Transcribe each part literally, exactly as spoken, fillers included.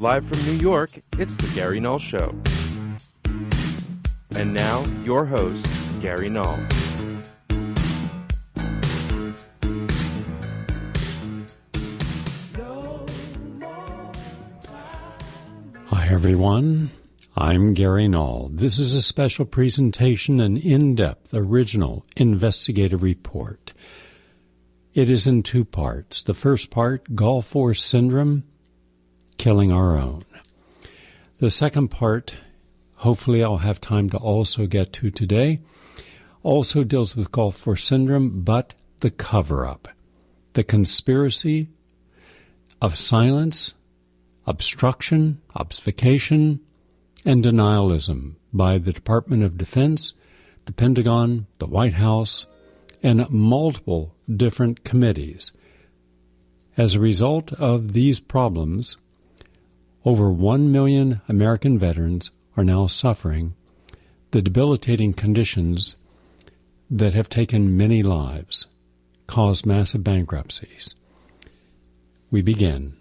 Live from New York, it's The Gary Null Show. And now, your host, Gary Null. Hi, everyone. I'm Gary Null. This is a special presentation, an in-depth, original investigative report. It is in two parts. The first part, Gulf War Syndrome, Killing Our Own. The second part, hopefully I'll have time to also get to today, also deals with Gulf War Syndrome, but the cover-up, the conspiracy of silence, obstruction, obfuscation, and denialism by the Department of Defense, the Pentagon, the White House, and multiple different committees. As a result of these problems, over one million American veterans are now suffering the debilitating conditions that have taken many lives, caused massive bankruptcies. We begin.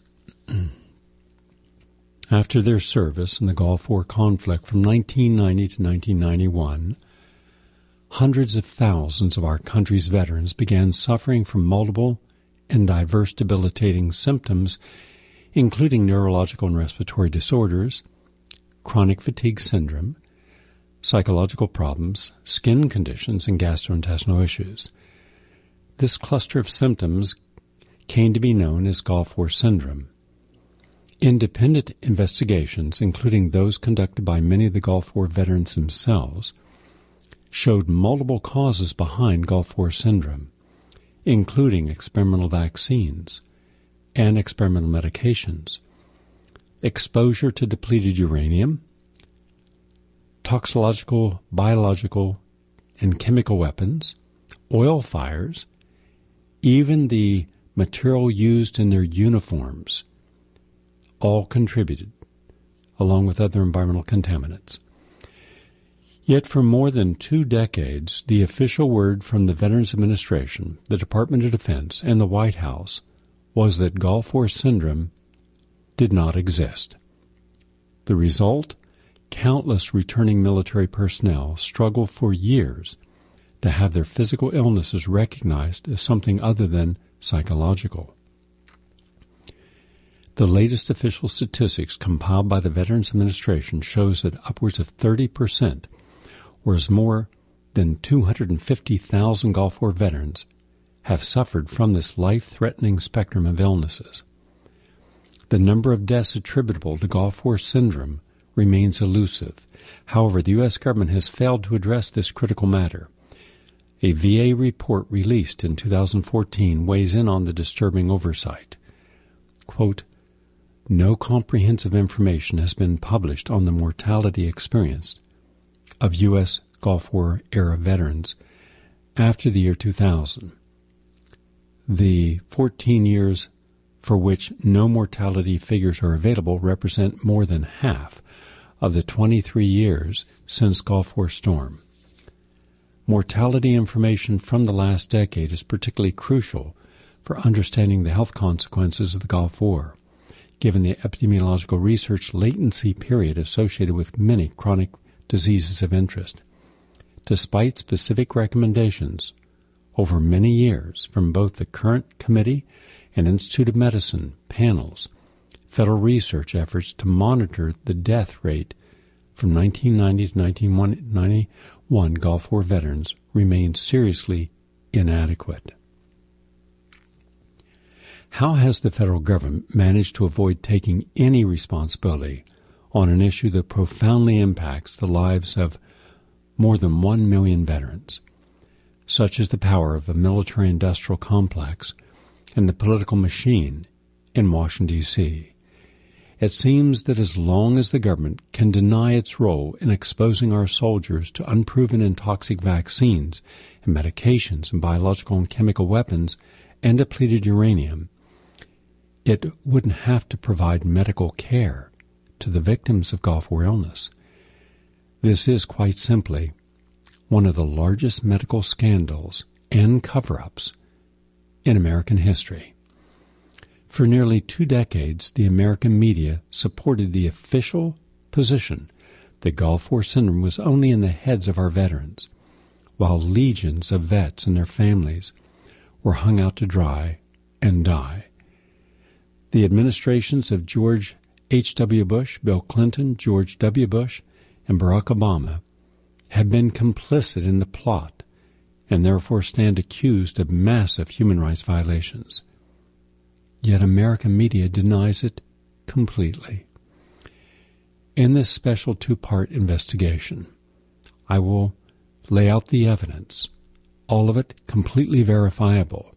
After their service in the Gulf War conflict from nineteen ninety to nineteen ninety-one, hundreds of thousands of our country's veterans began suffering from multiple and diverse debilitating symptoms, including neurological and respiratory disorders, chronic fatigue syndrome, psychological problems, skin conditions, and gastrointestinal issues. This cluster of symptoms came to be known as Gulf War Syndrome. Independent investigations, including those conducted by many of the Gulf War veterans themselves, showed multiple causes behind Gulf War Syndrome, including experimental vaccines and experimental medications, exposure to depleted uranium, toxicological, biological, and chemical weapons, oil fires, even the material used in their uniforms, all contributed, along with other environmental contaminants. Yet for more than two decades, the official word from the Veterans Administration, the Department of Defense, and the White House was that Gulf War Syndrome did not exist. The result? Countless returning military personnel struggle for years to have their physical illnesses recognized as something other than psychological. The latest official statistics compiled by the Veterans Administration shows that upwards of thirty percent, whereas more than two hundred fifty thousand Gulf War veterans have suffered from this life-threatening spectrum of illnesses. The number of deaths attributable to Gulf War Syndrome remains elusive. However, the U S government has failed to address this critical matter. A V A report released in two thousand fourteen weighs in on the disturbing oversight. Quote, "No comprehensive information has been published on the mortality experienced of U S Gulf War-era veterans after the year two thousand. The fourteen years for which no mortality figures are available represent more than half of the twenty-three years since Gulf War storm. Mortality information from the last decade is particularly crucial for understanding the health consequences of the Gulf War, given the epidemiological research latency period associated with many chronic diseases of interest. Despite specific recommendations over many years from both the current committee and Institute of Medicine panels, federal research efforts to monitor the death rate from nineteen ninety to nineteen ninety-one Gulf War veterans remain seriously inadequate." How has the federal government managed to avoid taking any responsibility on an issue that profoundly impacts the lives of more than one million veterans? Such is the power of a military-industrial complex and the political machine in Washington, D C It seems that as long as the government can deny its role in exposing our soldiers to unproven and toxic vaccines and medications and biological and chemical weapons and depleted uranium, it wouldn't have to provide medical care to the victims of Gulf War illness. This is, quite simply, one of the largest medical scandals and cover-ups in American history. For nearly two decades, the American media supported the official position that Gulf War syndrome was only in the heads of our veterans, while legions of vets and their families were hung out to dry and die. The administrations of George H W. Bush, Bill Clinton, George W. Bush, and Barack Obama have been complicit in the plot and therefore stand accused of massive human rights violations. Yet American media denies it completely. In this special two-part investigation, I will lay out the evidence, all of it completely verifiable,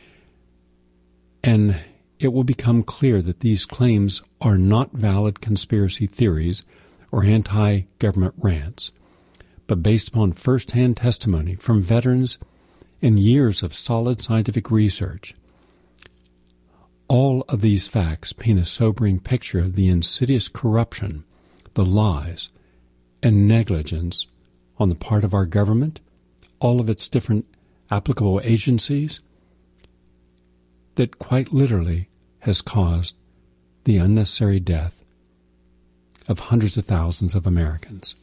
and it will become clear that these claims are not valid conspiracy theories or anti-government rants, but based upon first-hand testimony from veterans and years of solid scientific research. All of these facts paint a sobering picture of the insidious corruption, the lies, and negligence on the part of our government, all of its different applicable agencies, that quite literally has caused the unnecessary death of hundreds of thousands of Americans.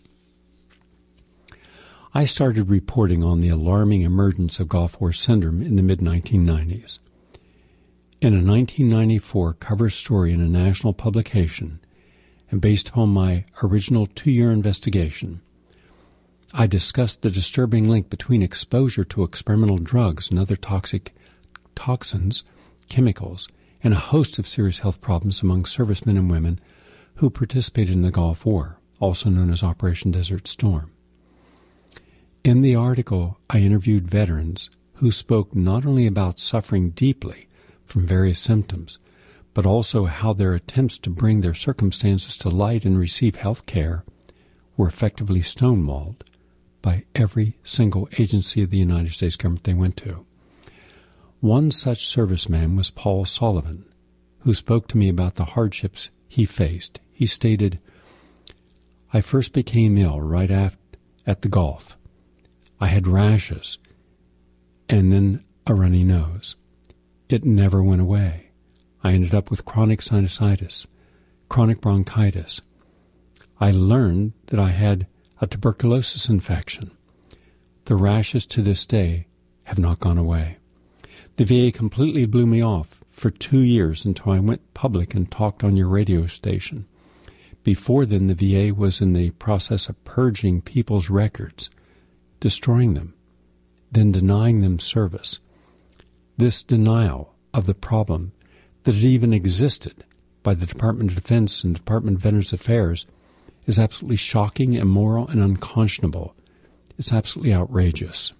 I started reporting on the alarming emergence of Gulf War syndrome in the mid nineteen nineties. In a nineteen ninety-four cover story in a national publication, and based upon my original two-year investigation, I discussed the disturbing link between exposure to experimental drugs and other toxic toxins, chemicals, and a host of serious health problems among servicemen and women who participated in the Gulf War, also known as Operation Desert Storm. In the article, I interviewed veterans who spoke not only about suffering deeply from various symptoms, but also how their attempts to bring their circumstances to light and receive health care were effectively stonewalled by every single agency of the United States government they went to. One such serviceman was Paul Sullivan, who spoke to me about the hardships he faced. He stated, "I first became ill right after, at the Gulf. I had rashes and then a runny nose. It never went away. I ended up with chronic sinusitis, chronic bronchitis. I learned that I had a tuberculosis infection. The rashes to this day have not gone away. The V A completely blew me off for two years until I went public and talked on your radio station. Before then, the V A was in the process of purging people's records, destroying them, then denying them service. This denial of the problem that it even existed by the Department of Defense and Department of Veterans Affairs is absolutely shocking, immoral, and unconscionable. It's absolutely outrageous."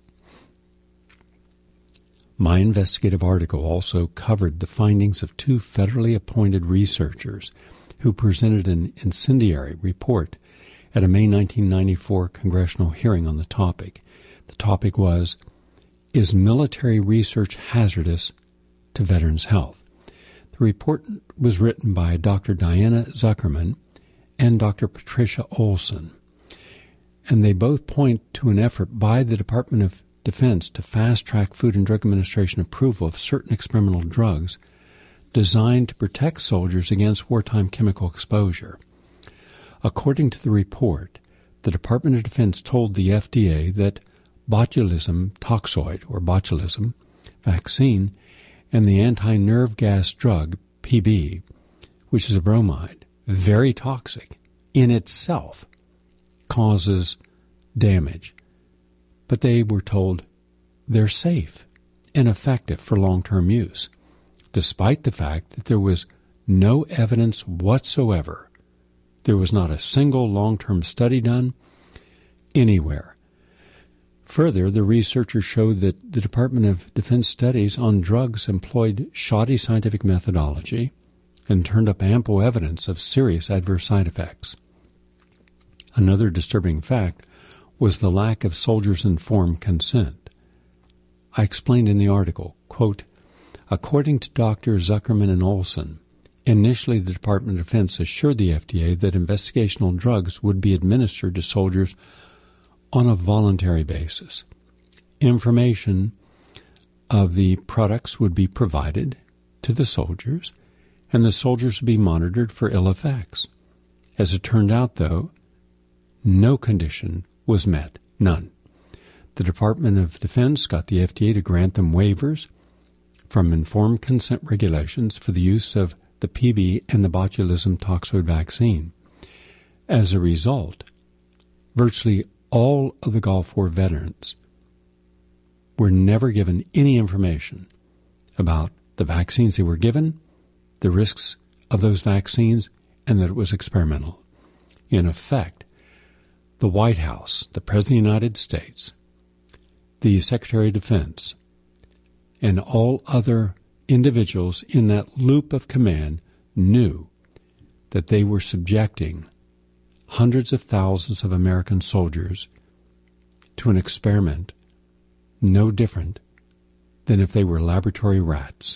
My investigative article also covered the findings of two federally appointed researchers who presented an incendiary report at a May nineteen ninety-four congressional hearing on the topic. The topic was, "Is military research hazardous to veterans' health?" The report was written by Doctor Diana Zuckerman and Doctor Patricia Olson, and they both point to an effort by the Department of Defense to fast-track Food and Drug Administration approval of certain experimental drugs designed to protect soldiers against wartime chemical exposure. According to the report, the Department of Defense told the F D A that botulism toxoid, or botulism, vaccine, and the anti-nerve gas drug, P B, which is a bromide, very toxic, in itself causes damage. But they were told they're safe and effective for long-term use, despite the fact that there was no evidence whatsoever. There was not a single long-term study done anywhere. Further, the researchers showed that the Department of Defense studies on drugs employed shoddy scientific methodology and turned up ample evidence of serious adverse side effects. Another disturbing fact was the lack of soldiers' informed consent. I explained in the article, quote, "According to Doctors Zuckerman and Olson, initially the Department of Defense assured the F D A that investigational drugs would be administered to soldiers on a voluntary basis. Information of the products would be provided to the soldiers, and the soldiers would be monitored for ill effects. As it turned out, though, no condition was met, none. The Department of Defense got the F D A to grant them waivers from informed consent regulations for the use of the P B and the botulism toxoid vaccine. As a result, virtually all of the Gulf War veterans were never given any information about the vaccines they were given, the risks of those vaccines, and that it was experimental. In effect, the White House, the President of the United States, the Secretary of Defense, and all other individuals in that loop of command knew that they were subjecting hundreds of thousands of American soldiers to an experiment no different than if they were laboratory rats.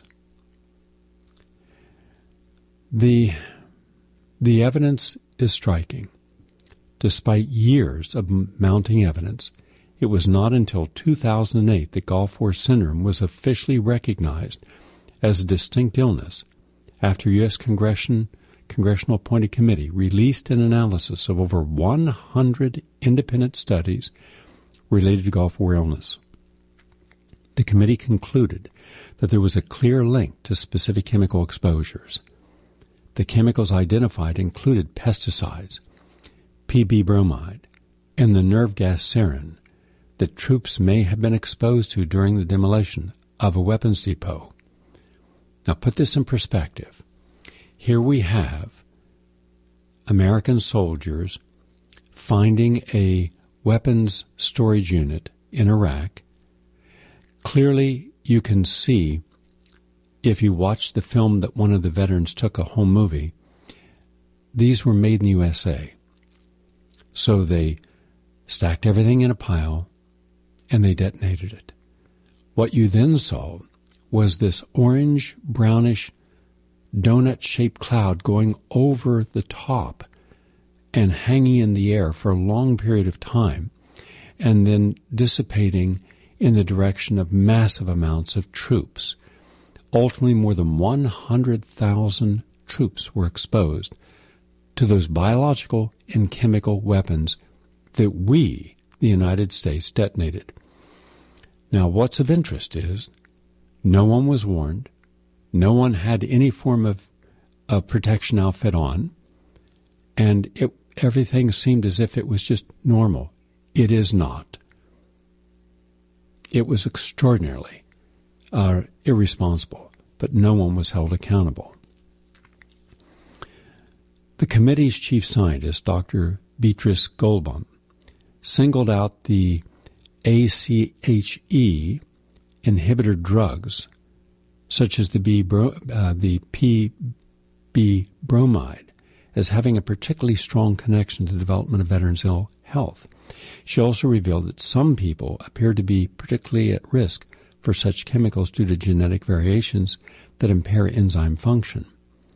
The, the evidence is striking. Despite years of mounting evidence, it was not until two thousand eight that Gulf War syndrome was officially recognized as a distinct illness after U S Congression, Congressional Appointed Committee released an analysis of over one hundred independent studies related to Gulf War illness. The committee concluded that there was a clear link to specific chemical exposures. The chemicals identified included pesticides, P B bromide, and the nerve gas sarin that troops may have been exposed to during the demolition of a weapons depot. Now put this in perspective. Here we have American soldiers finding a weapons storage unit in Iraq. Clearly, you can see, if you watch the film that one of the veterans took, a home movie, these were made in the U S A. So they stacked everything in a pile, and they detonated it. What you then saw was this orange, brownish, donut-shaped cloud going over the top and hanging in the air for a long period of time, and then dissipating in the direction of massive amounts of troops. Ultimately, more than one hundred thousand troops were exposed to those biological and chemical weapons that we, the United States, detonated. Now, what's of interest is no one was warned, no one had any form of, of protection outfit on, and it, everything seemed as if it was just normal. It is not. It was extraordinarily uh, irresponsible, but no one was held accountable. The committee's chief scientist, Doctor Beatrice Goldbaum, singled out the A C H E inhibitor drugs, such as the, B bro, uh, the P B bromide, as having a particularly strong connection to the development of veterans' ill health. She also revealed that some people appear to be particularly at risk for such chemicals due to genetic variations that impair enzyme function.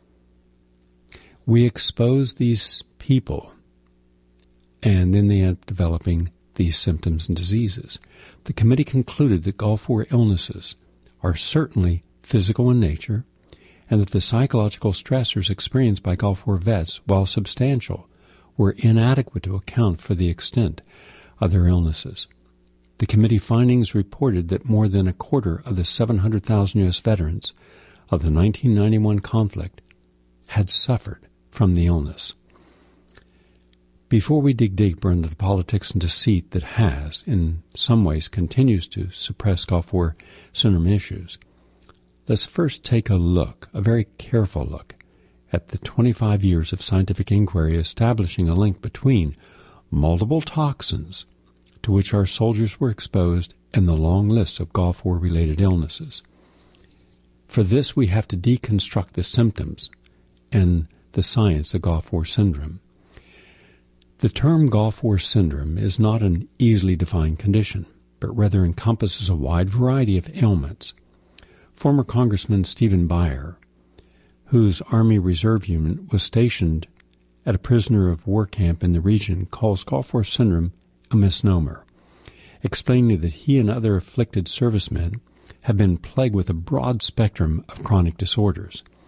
We expose these people, and then they end up developing these symptoms and diseases. The committee concluded that Gulf War illnesses are certainly physical in nature, and that the psychological stressors experienced by Gulf War vets, while substantial, were inadequate to account for the extent of their illnesses. The committee findings reported that more than a quarter of the seven hundred thousand U S veterans of the nineteen ninety-one conflict had suffered from the illness. Before we dig deeper into the politics and deceit that has, in some ways, continues to suppress Gulf War syndrome issues, let's first take a look, a very careful look, at the twenty-five years of scientific inquiry establishing a link between multiple toxins to which our soldiers were exposed and the long list of Gulf War-related illnesses. For this, we have to deconstruct the symptoms and the science of Gulf War syndrome. The term Gulf War syndrome is not an easily defined condition, but rather encompasses a wide variety of ailments. Former Congressman Stephen Buyer, whose Army Reserve Unit was stationed at a prisoner of war camp in the region, calls Gulf War syndrome a misnomer, explaining that he and other afflicted servicemen have been plagued with a broad spectrum of chronic disorders,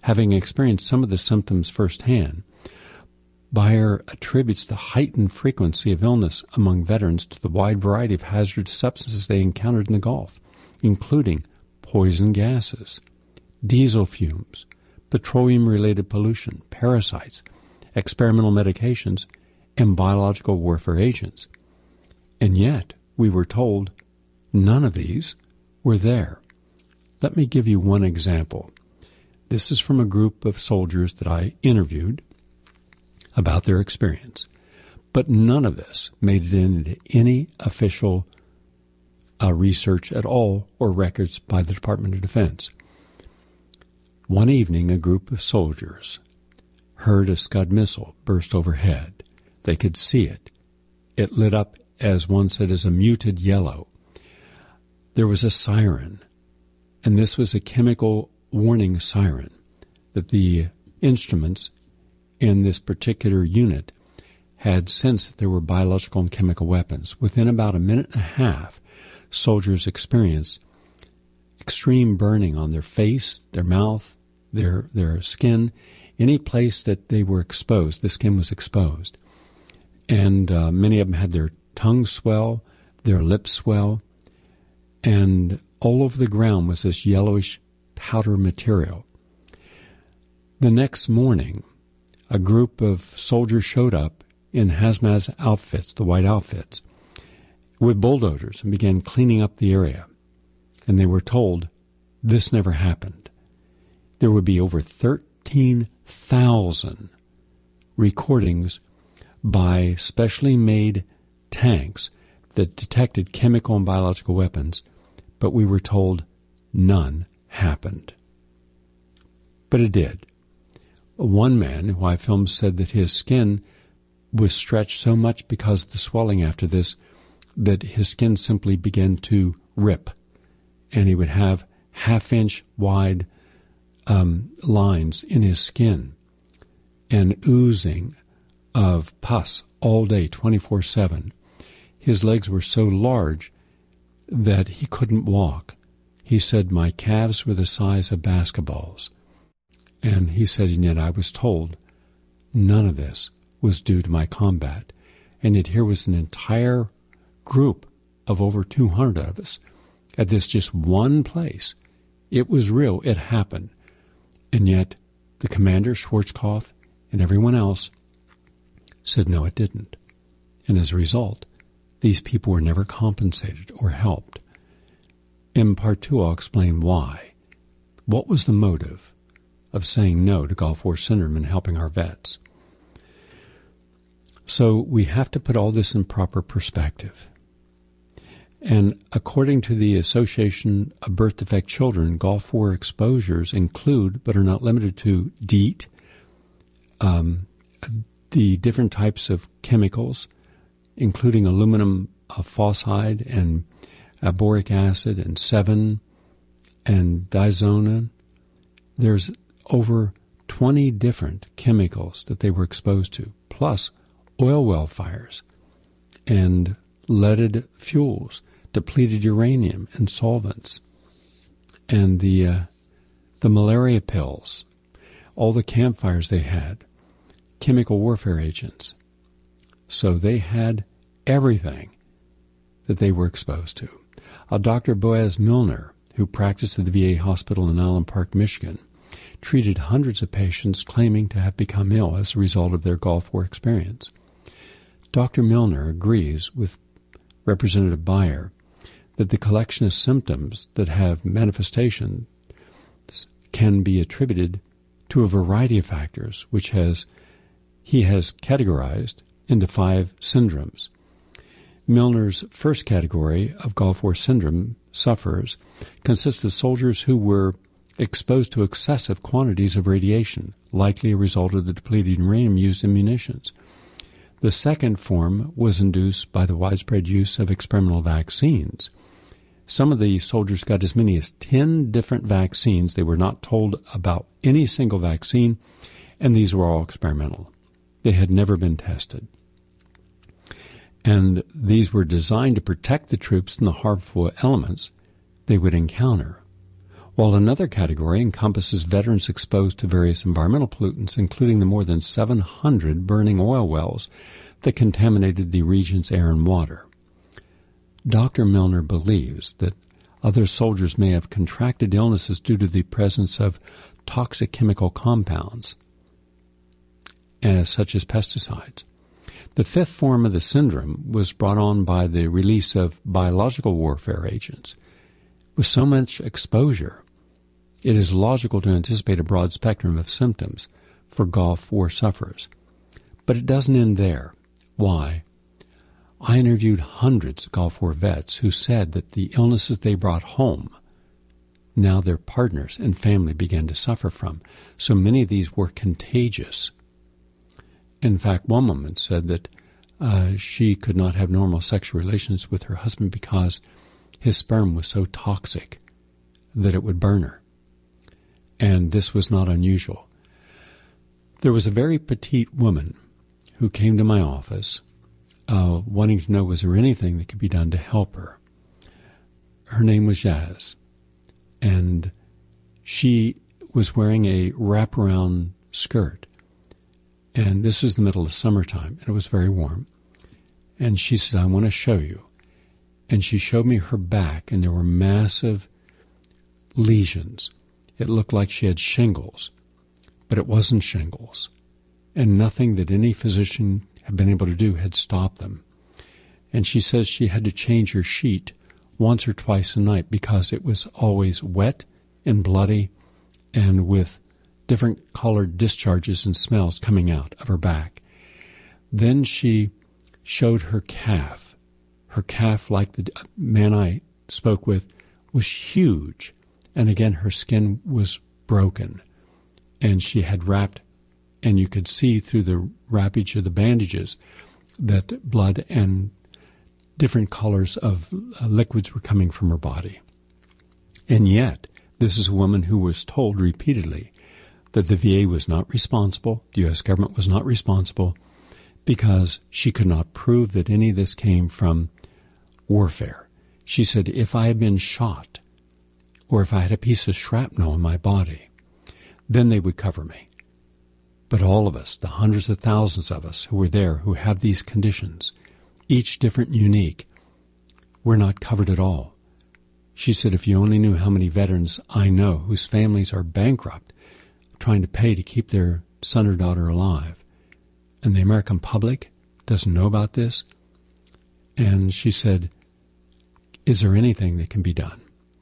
Having experienced some of the symptoms firsthand, Beyer attributes the heightened frequency of illness among veterans to the wide variety of hazardous substances they encountered in the Gulf, including poison gases, diesel fumes, petroleum-related pollution, parasites, experimental medications, and biological warfare agents. And yet, we were told none of these were there. Let me give you one example. This is from a group of soldiers that I interviewed about their experience. But none of this made it into any official uh, research at all or records by the Department of Defense. One evening, a group of soldiers heard a Scud missile burst overhead. They could see it. It lit up, as one said, as a muted yellow. There was a siren, and this was a chemical warning siren that the instruments in this particular unit had sensed that there were biological and chemical weapons. Within about a minute and a half, soldiers experienced extreme burning on their face, their mouth, their their skin, any place that they were exposed. The skin was exposed. And uh, many of them had their tongue swell, their lips swell, and all over the ground was this yellowish powder material. The next morning, a group of soldiers showed up in hazmat outfits, the white outfits, with bulldozers and began cleaning up the area. And they were told this never happened. There would be over thirteen thousand recordings by specially made tanks that detected chemical and biological weapons, but we were told none happened. But it did. One man who I filmed said that his skin was stretched so much because of the swelling after this that his skin simply began to rip, and he would have half-inch wide um, lines in his skin and oozing of pus all day, twenty-four seven. His legs were so large that he couldn't walk. He said, my calves were the size of basketballs. And he said, and yet I was told none of this was due to my combat. And yet here was an entire group of over two hundred of us at this just one place. It was real. It happened. And yet the commander, Schwarzkopf, and everyone else said, no, it didn't. And as a result, these people were never compensated or helped. In part two, I'll explain why. What was the motive of saying no to Gulf War syndrome and helping our vets? So we have to put all this in proper perspective. And according to the Association of Birth Defect Children, Gulf War exposures include, but are not limited to, DEET, um, the different types of chemicals, including aluminum uh, phosphide and uh, boric acid and Sevin and diazonin. There's over twenty different chemicals that they were exposed to, plus oil well fires and leaded fuels, depleted uranium and solvents, and the uh, the malaria pills, all the campfires they had, chemical warfare agents. So they had everything that they were exposed to. Uh, Doctor Boaz Milner, who practiced at the V A hospital in Island Park, Michigan, treated hundreds of patients claiming to have become ill as a result of their Gulf War experience. Doctor Milner agrees with Representative Beyer that the collection of symptoms that have manifestations can be attributed to a variety of factors, which has he has categorized into five syndromes. Milner's first category of Gulf War syndrome sufferers consists of soldiers who were exposed to excessive quantities of radiation, likely a result of the depleted uranium used in munitions. The second form was induced by the widespread use of experimental vaccines. Some of the soldiers got as many as ten different vaccines. They were not told about any single vaccine, and these were all experimental. They had never been tested. And these were designed to protect the troops from the harmful elements they would encounter. while another category encompasses veterans exposed to various environmental pollutants, including the more than seven hundred burning oil wells that contaminated the region's air and water. Doctor Milner believes that other soldiers may have contracted illnesses due to the presence of toxic chemical compounds, as such as pesticides. The fifth form of the syndrome was brought on by the release of biological warfare agents. With so much exposure, it is logical to anticipate a broad spectrum of symptoms for Gulf War sufferers. But it doesn't end there. Why? I interviewed hundreds of Gulf War vets who said that the illnesses they brought home, now their partners and family began to suffer from. So many of these were contagious. In fact, one woman said that uh, she could not have normal sexual relations with her husband because his sperm was so toxic that it would burn her. And this was not unusual. There was a very petite woman who came to my office uh, wanting to know was there anything that could be done to help her. Her name was Jazz, and she was wearing a wraparound skirt. And this was the middle of summertime, and it was very warm. And she said, I want to show you. And she showed me her back, and there were massive lesions. It looked like she had shingles, but it wasn't shingles. And nothing that any physician had been able to do had stopped them. And she says she had to change her sheet once or twice a night because it was always wet and bloody and with different colored discharges and smells coming out of her back. Then she showed her calf. Her calf, like the man I spoke with, was huge. And again, her skin was broken. And she had wrapped, and you could see through the wrappage of the bandages that blood and different colors of uh, liquids were coming from her body. And yet, this is a woman who was told repeatedly that the V A was not responsible, the U S government was not responsible, because she could not prove that any of this came from warfare. She said, if I had been shot, or if I had a piece of shrapnel in my body, then they would cover me. But all of us, the hundreds of thousands of us who were there, who have these conditions, each different and unique, we're not covered at all. She said, if you only knew how many veterans I know whose families are bankrupt, trying to pay to keep their son or daughter alive, and the American public doesn't know about this. And she said, is there anything that can be done?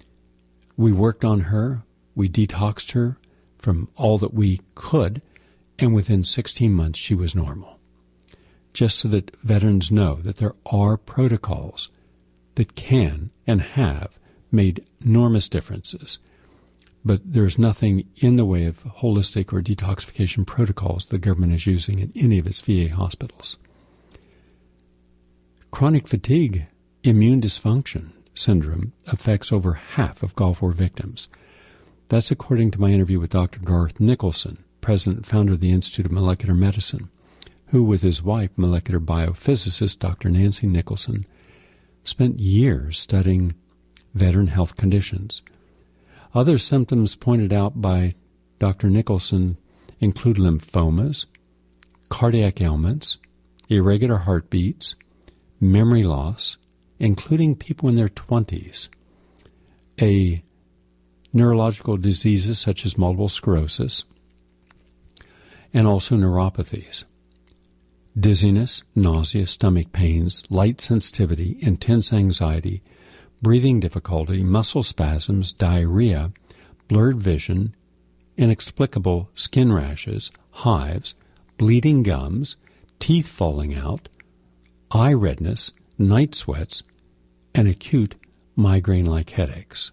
We worked on her, we detoxed her from all that we could, and within sixteen months she was normal. Just so that veterans know that there are protocols that can and have made enormous differences. But there's nothing in the way of holistic or detoxification protocols the government is using in any of its V A hospitals. Chronic fatigue immune dysfunction syndrome affects over half of Gulf War victims. That's according to my interview with Doctor Garth Nicholson, president and founder of the Institute of Molecular Medicine, who, with his wife, molecular biophysicist Doctor Nancy Nicholson, spent years studying veteran health conditions. Other symptoms pointed out by Doctor Nicholson include lymphomas, cardiac ailments, irregular heartbeats, memory loss, including people in their twenties, a neurological diseases such as multiple sclerosis, and also neuropathies, dizziness, nausea, stomach pains, light sensitivity, intense anxiety, breathing difficulty, muscle spasms, diarrhea, blurred vision, inexplicable skin rashes, hives, bleeding gums, teeth falling out, eye redness, night sweats, and acute migraine-like headaches.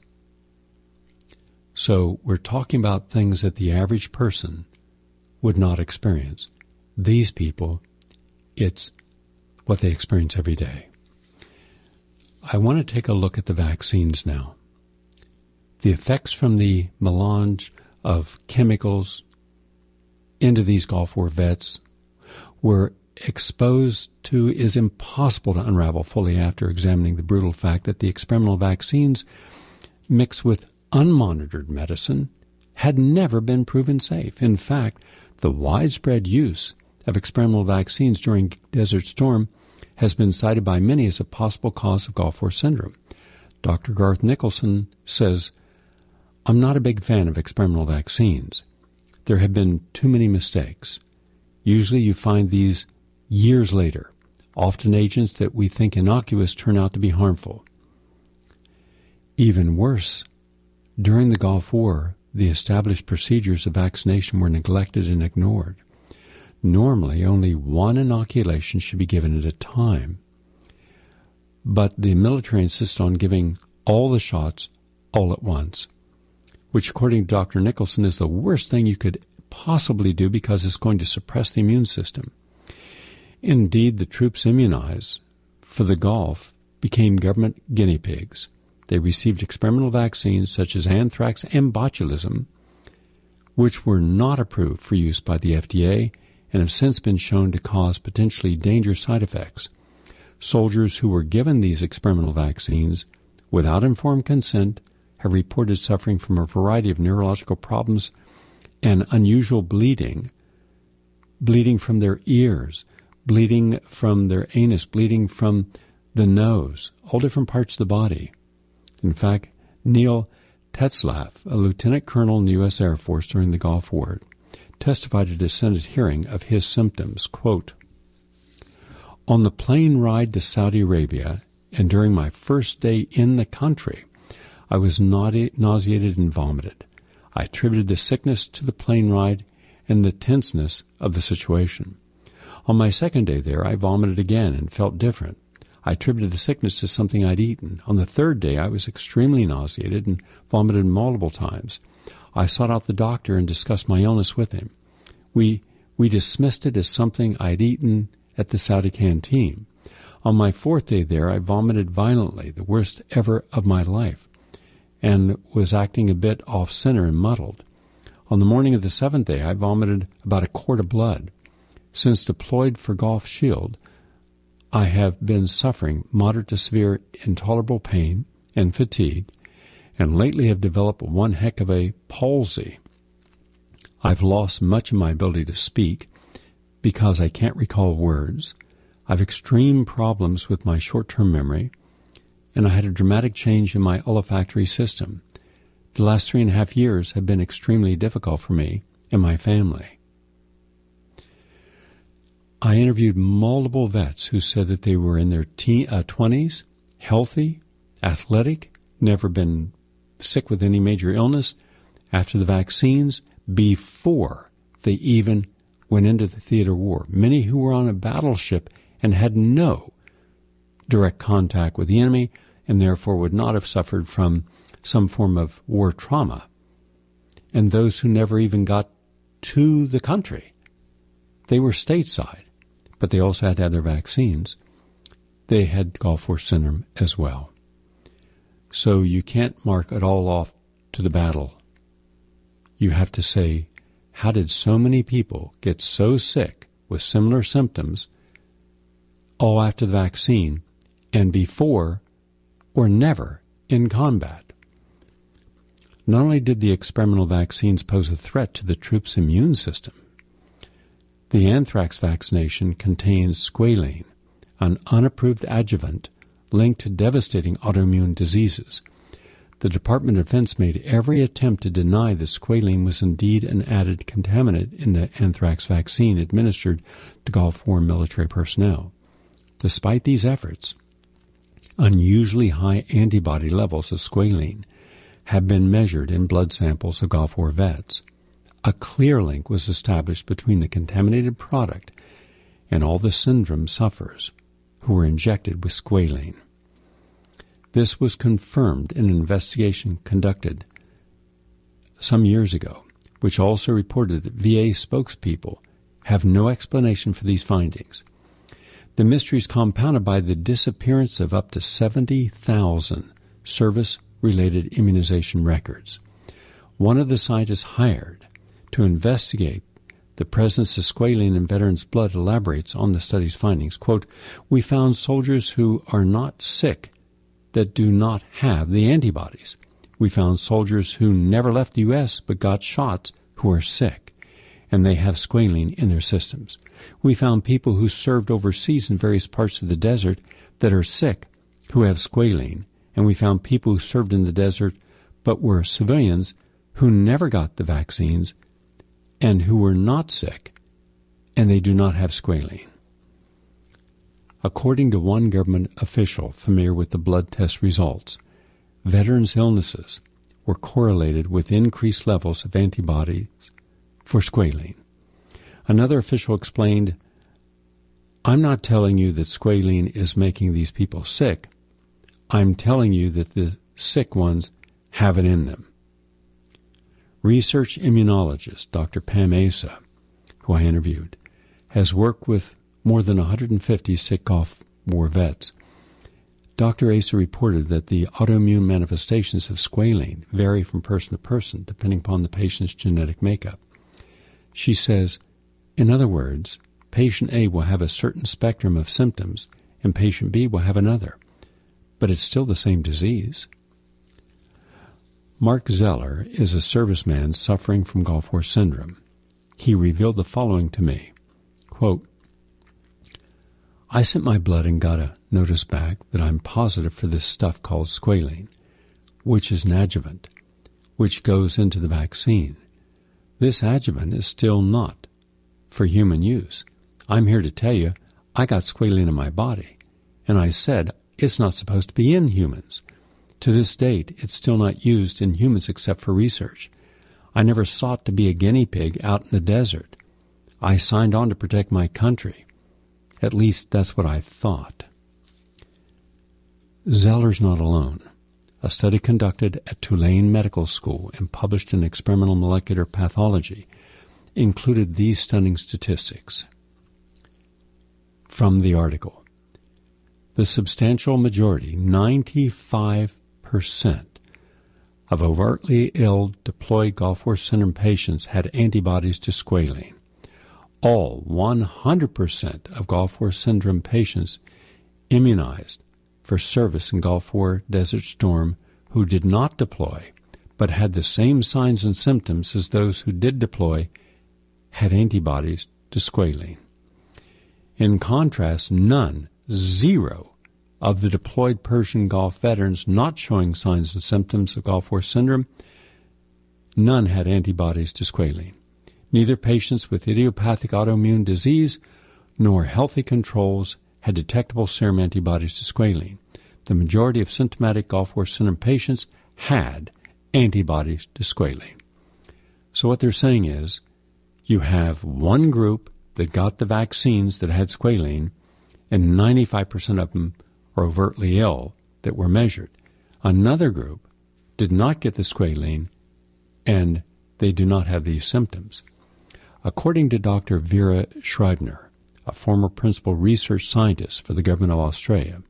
So we're talking about things that the average person would not experience. These people, it's what they experience every day. I want to take a look at the vaccines now. The effects from the melange of chemicals into these Gulf War vets were exposed to is impossible to unravel fully after examining the brutal fact that the experimental vaccines mix with unmonitored medicine had never been proven safe. In fact, the widespread use of experimental vaccines during Desert Storm has been cited by many as a possible cause of Gulf War syndrome. Doctor Garth Nicholson says, "I'm not a big fan of experimental vaccines. There have been too many mistakes. Usually you find these years later. Often agents that we think innocuous turn out to be harmful. Even worse, during the Gulf War, the established procedures of vaccination were neglected and ignored. Normally, only one inoculation should be given at a time. But the military insists on giving all the shots all at once, which according to Doctor Nicholson is the worst thing you could possibly do because it's going to suppress the immune system. Indeed, the troops immunized for the Gulf became government guinea pigs. They received experimental vaccines such as anthrax and botulism, which were not approved for use by the F D A and have since been shown to cause potentially dangerous side effects. Soldiers who were given these experimental vaccines without informed consent have reported suffering from a variety of neurological problems and unusual bleeding, bleeding from their ears, bleeding from their anus, bleeding from the nose, all different parts of the body. In fact, Neil Tetzlaff, a lieutenant colonel in the U S Air Force during the Gulf War, testified at a Senate hearing of his symptoms, quote, "On the plane ride to Saudi Arabia and during my first day in the country, I was nause- nauseated and vomited. I attributed the sickness to the plane ride and the tenseness of the situation. On my second day there, I vomited again and felt different. I attributed the sickness to something I'd eaten. On the third day, I was extremely nauseated and vomited multiple times. I sought out the doctor and discussed my illness with him. We we dismissed it as something I'd eaten at the Saudi canteen. On my fourth day there, I vomited violently, the worst ever of my life, and was acting a bit off-center and muddled. On the morning of the seventh day, I vomited about a quart of blood. Since deployed for Gulf Shield, I have been suffering moderate to severe intolerable pain and fatigue, and lately have developed one heck of a palsy. I've lost much of my ability to speak because I can't recall words. I've extreme problems with my short-term memory, and I had a dramatic change in my olfactory system. The last three and a half years have been extremely difficult for me and my family." I interviewed multiple vets who said that they were in their teen, uh, twenties, healthy, athletic, never been sick with any major illness, after the vaccines, before they even went into the theater of war. Many who were on a battleship and had no direct contact with the enemy and therefore would not have suffered from some form of war trauma. And those who never even got to the country, they were stateside, but they also had to have their vaccines. They had Gulf War syndrome as well. So you can't mark it all off to the battle. You have to say, how did so many people get so sick with similar symptoms all after the vaccine and before or never in combat? Not only did the experimental vaccines pose a threat to the troops' immune system, the anthrax vaccination contains squalene, an unapproved adjuvant linked to devastating autoimmune diseases. The Department of Defense made every attempt to deny that squalene was indeed an added contaminant in the anthrax vaccine administered to Gulf War military personnel. Despite these efforts, unusually high antibody levels of squalene have been measured in blood samples of Gulf War vets. A clear link was established between the contaminated product and all the syndrome sufferers who were injected with squalene. This was confirmed in an investigation conducted some years ago, which also reported that V A spokespeople have no explanation for these findings. The mystery is compounded by the disappearance of up to seventy thousand service-related immunization records. One of the scientists hired to investigate the presence of squalene in veterans' blood elaborates on the study's findings. Quote, "We found soldiers who are not sick that do not have the antibodies. We found soldiers who never left the U S but got shots who are sick, and they have squalene in their systems. We found people who served overseas in various parts of the desert that are sick who have squalene, and we found people who served in the desert but were civilians who never got the vaccines and who were not sick, and they do not have squalene. According to one government official familiar with the blood test results, veterans' illnesses were correlated with increased levels of antibodies for squalene. Another official explained, "I'm not telling you that squalene is making these people sick. I'm telling you that the sick ones have it in them." Research immunologist Doctor Pam Asa, who I interviewed, has worked with more than one hundred fifty sick Gulf War vets. Doctor Asa reported that the autoimmune manifestations of squalene vary from person to person depending upon the patient's genetic makeup. She says, in other words, patient A will have a certain spectrum of symptoms and patient B will have another, but it's still the same disease. Mark Zeller is a serviceman suffering from Gulf War syndrome. He revealed the following to me, quote, "I sent my blood and got a notice back that I'm positive for this stuff called squalene, which is an adjuvant, which goes into the vaccine. This adjuvant is still not for human use. I'm here to tell you I got squalene in my body, and I said it's not supposed to be in humans. To this date, it's still not used in humans except for research. I never sought to be a guinea pig out in the desert. I signed on to protect my country. At least that's what I thought." Zeller's not alone. A study conducted at Tulane Medical School and published in Experimental Molecular Pathology included these stunning statistics. From the article, the substantial majority, ninety-five percent, of overtly ill deployed Gulf War syndrome patients had antibodies to squalene. All one hundred percent of Gulf War syndrome patients immunized for service in Gulf War Desert Storm who did not deploy but had the same signs and symptoms as those who did deploy had antibodies to squalene. In contrast, none, zero, of the deployed Persian Gulf veterans not showing signs and symptoms of Gulf War syndrome, none had antibodies to squalene. Neither patients with idiopathic autoimmune disease nor healthy controls had detectable serum antibodies to squalene. The majority of symptomatic Gulf War syndrome patients had antibodies to squalene. So what they're saying is, you have one group that got the vaccines that had squalene, and ninety-five percent of them are overtly ill that were measured. Another group did not get the squalene, and they do not have these symptoms. According to Doctor Vera Schreibner, a former principal research scientist for the government of Australia,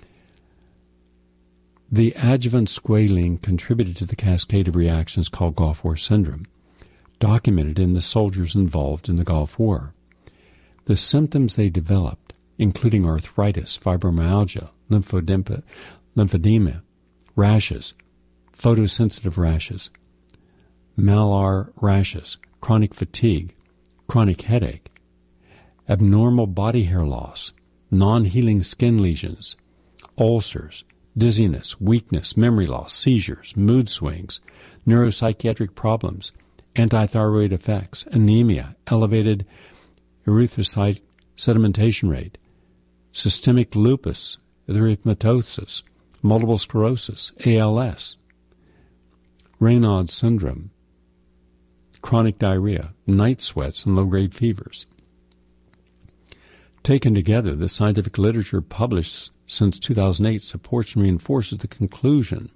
the adjuvant squalene contributed to the cascade of reactions called Gulf War syndrome, documented in the soldiers involved in the Gulf War. The symptoms they developed, including arthritis, fibromyalgia, lymphedema, lymphedema, rashes, photosensitive rashes, malar rashes, chronic fatigue, chronic headache, abnormal body hair loss, non-healing skin lesions, ulcers, dizziness, weakness, memory loss, seizures, mood swings, neuropsychiatric problems, antithyroid effects, anemia, elevated erythrocyte sedimentation rate, systemic lupus, erythematosus, multiple sclerosis, A L S, Raynaud's syndrome, chronic diarrhea, night sweats, and low-grade fevers. Taken together, the scientific literature published since two thousand eight supports and reinforces the conclusion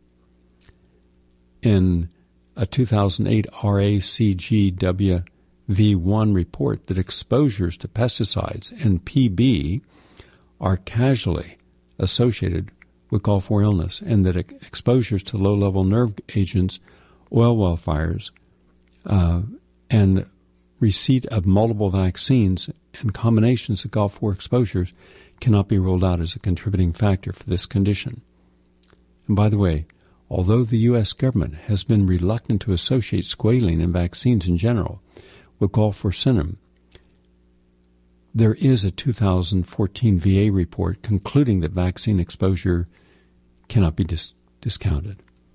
in a two thousand eight R A C G W V one report that exposures to pesticides and P B are causally associated with Gulf War illness, and that exposures to low-level nerve agents, oil well fires, uh, and receipt of multiple vaccines and combinations of Gulf War exposures cannot be ruled out as a contributing factor for this condition. And by the way, although the U S government has been reluctant to associate squalene and vaccines in general with Gulf War syndrome, there is a two thousand fourteen V A report concluding that vaccine exposure cannot be dis- discounted.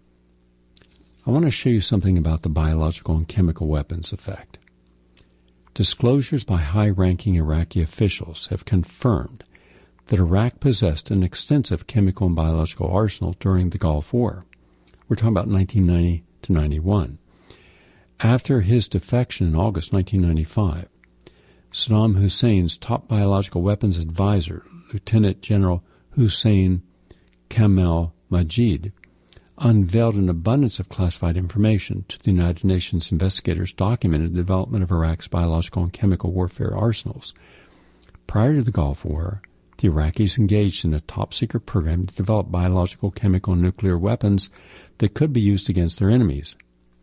I want to show you something about the biological and chemical weapons effect. Disclosures by high-ranking Iraqi officials have confirmed that Iraq possessed an extensive chemical and biological arsenal during the Gulf War. We're talking about nineteen ninety to ninety-one. After his defection in August nineteen ninety-five, Saddam Hussein's top biological weapons advisor, Lieutenant General Hussein Kamal Majid, unveiled an abundance of classified information to the United Nations investigators documenting the development of Iraq's biological and chemical warfare arsenals. Prior to the Gulf War, the Iraqis engaged in a top-secret program to develop biological, chemical, and nuclear weapons that could be used against their enemies.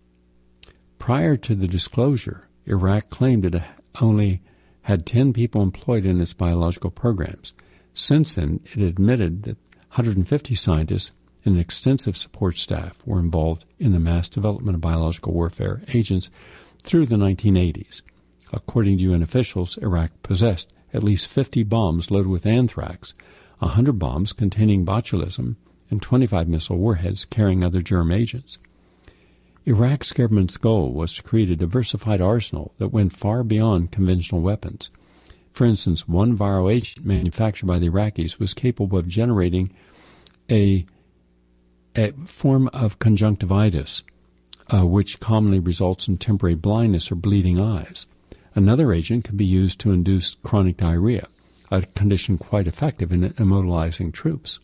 Prior to the disclosure, Iraq claimed it only had ten people employed in its biological programs. Since then, it admitted that one hundred fifty scientists and an extensive support staff were involved in the mass development of biological warfare agents through the nineteen eighties. According to U N officials, Iraq possessed at least fifty bombs loaded with anthrax, one hundred bombs containing botulism, and twenty-five missile warheads carrying other germ agents. Iraq's government's goal was to create a diversified arsenal that went far beyond conventional weapons. For instance, one viral agent manufactured by the Iraqis was capable of generating a, a form of conjunctivitis, uh, which commonly results in temporary blindness or bleeding eyes. Another agent can be used to induce chronic diarrhea, a condition quite effective in immobilizing troops.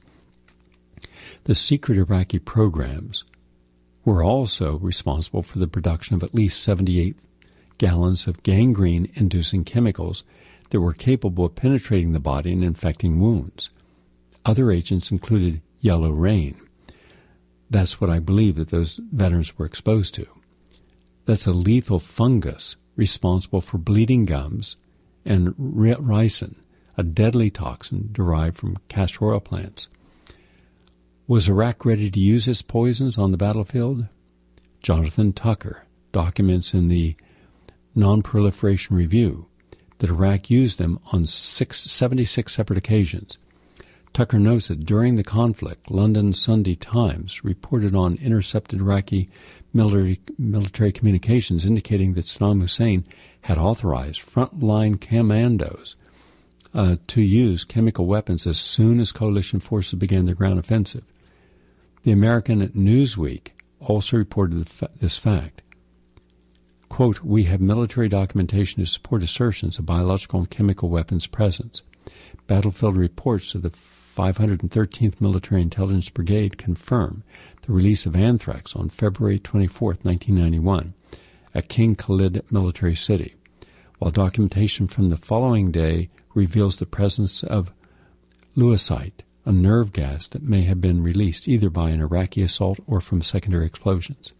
The secret Iraqi programs were also responsible for the production of at least seventy-eight gallons of gangrene-inducing chemicals that were capable of penetrating the body and infecting wounds. Other agents included yellow rain. That's what I believe that those veterans were exposed to. That's a lethal fungus responsible for bleeding gums, and ricin, a deadly toxin derived from castor oil plants. Was Iraq ready to use its poisons on the battlefield? Jonathan Tucker documents in the Non-Proliferation Review that Iraq used them on six, seventy-six separate occasions. Tucker notes that during the conflict, London Sunday Times reported on intercepted Iraqi military, military communications indicating that Saddam Hussein had authorized frontline commandos uh, to use chemical weapons as soon as coalition forces began their ground offensive. The American Newsweek also reported this fact. Quote, "We have military documentation to support assertions of biological and chemical weapons presence. Battlefield reports of the five hundred thirteenth Military Intelligence Brigade confirm the release of anthrax on February twenty-fourth, nineteen ninety-one, at King Khalid military city, while documentation from the following day reveals the presence of lewisite, a nerve gas that may have been released either by an Iraqi assault or from secondary explosions."